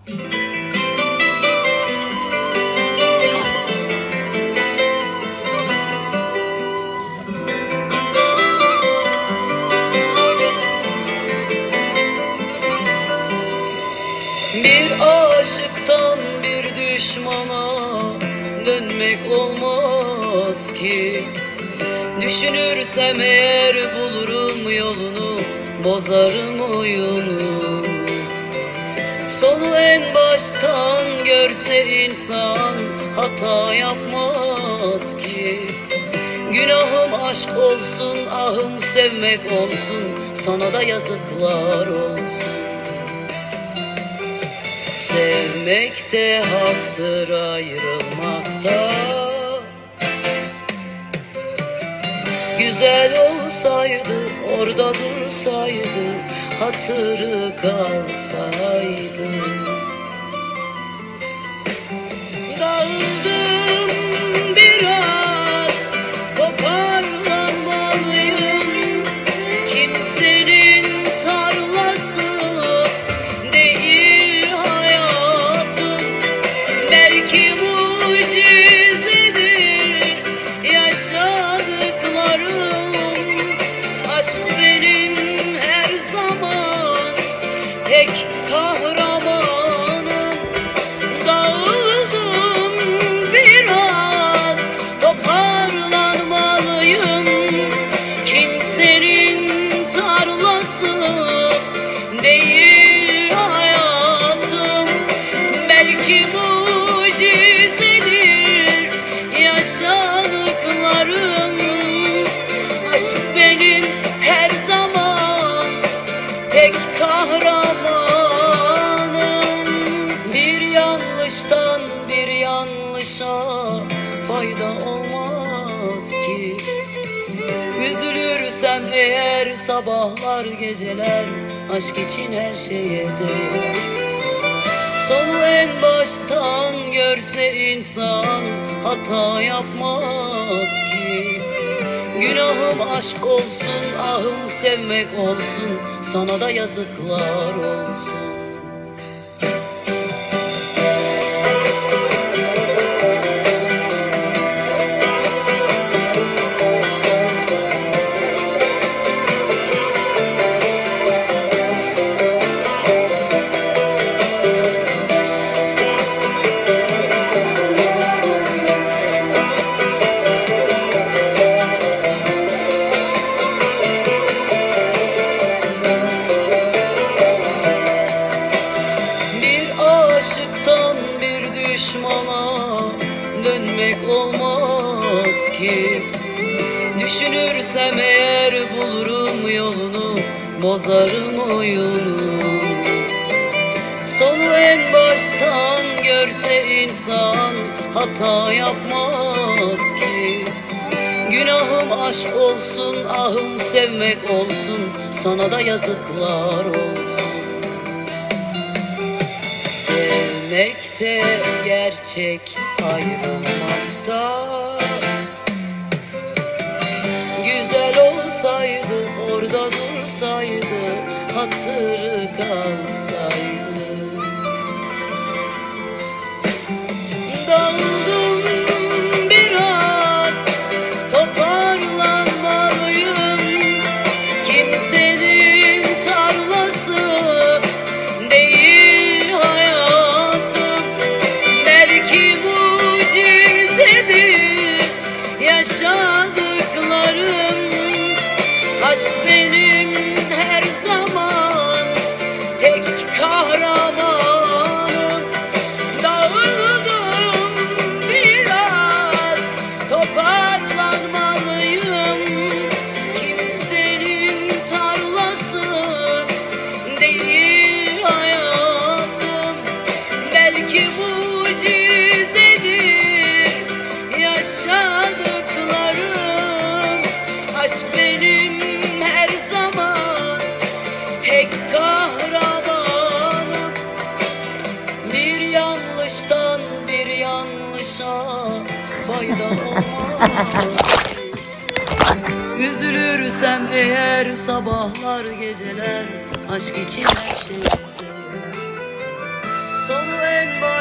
Bir aşıktan bir düşmana dönmek olmaz ki. Düşünürsem eğer bulurum yolunu, bozarım oyunu. Sonu en baştan görse insan hata yapmaz ki. Günahım aşk olsun, ahım sevmek olsun, sana da yazıklar olsun. Sevmekte haktır, ayrılmakta. Güzel olsaydı, orada dursaydı, hatırı kalsaydı. Daldım biraz, toparlanmalıyım. Kimsenin tarlası değil hayatım. Belki mucizedir yaşadıklarım. Aşk benim her zaman tek kahramanım. Dağıldım biraz, toparlanmalıyım. Kimsenin tarlası değil hayatım. Belki mucizedir yaşadıklarım. Aşk benim her zaman tek kahramanım. Bir yanlıştan bir yanlışa fayda olmaz ki. Üzülürsem eğer sabahlar geceler, aşk için her şeye değer. Sonu en baştan görse insan hata yapmaz ki. Günahım aşk olsun, ahım sevmek olsun, sana da yazıklar olsun. Aşıktan bir düşmana dönmek olmaz ki. Düşünürsem eğer bulurum yolunu, bozarım oyunu. Sonu en baştan görse insan hata yapmaz ki. Günahım aşk olsun, ahım sevmek olsun, sana da yazıklar olsun. Sevmekte gerçek, ayrılmakta. Güzel olsaydı, orada dursaydı, hatırı kalsaydı. Daldım biraz, toparlanmalıyım. Kimsenin tarlası değil hayatım. Belki mucizedir yaşadıklarım. Aşk benim her zaman tek kahramanım. Dağıldım biraz, toparlanmalıyım. Kimsenin tarlası değil hayatım. Belki mucizedir yaşadıklarım. Aşk benim her zaman tek kahramanım. Bir yanlıştan bir yanlışa fayda olmaz. Üzülürsem eğer sabahlar geceler, aşk için her şeye değer.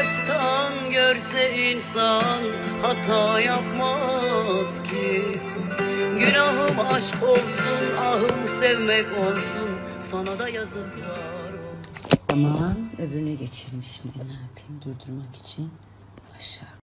baştan görse insan hata yapmaz ki. Günahım aşk olsun, ahım sevmek olsun, sana da yazıklar olsun. Tamam, öbürüne geçelim şimdi. Ne yapayım durdurmak için? Aşağı.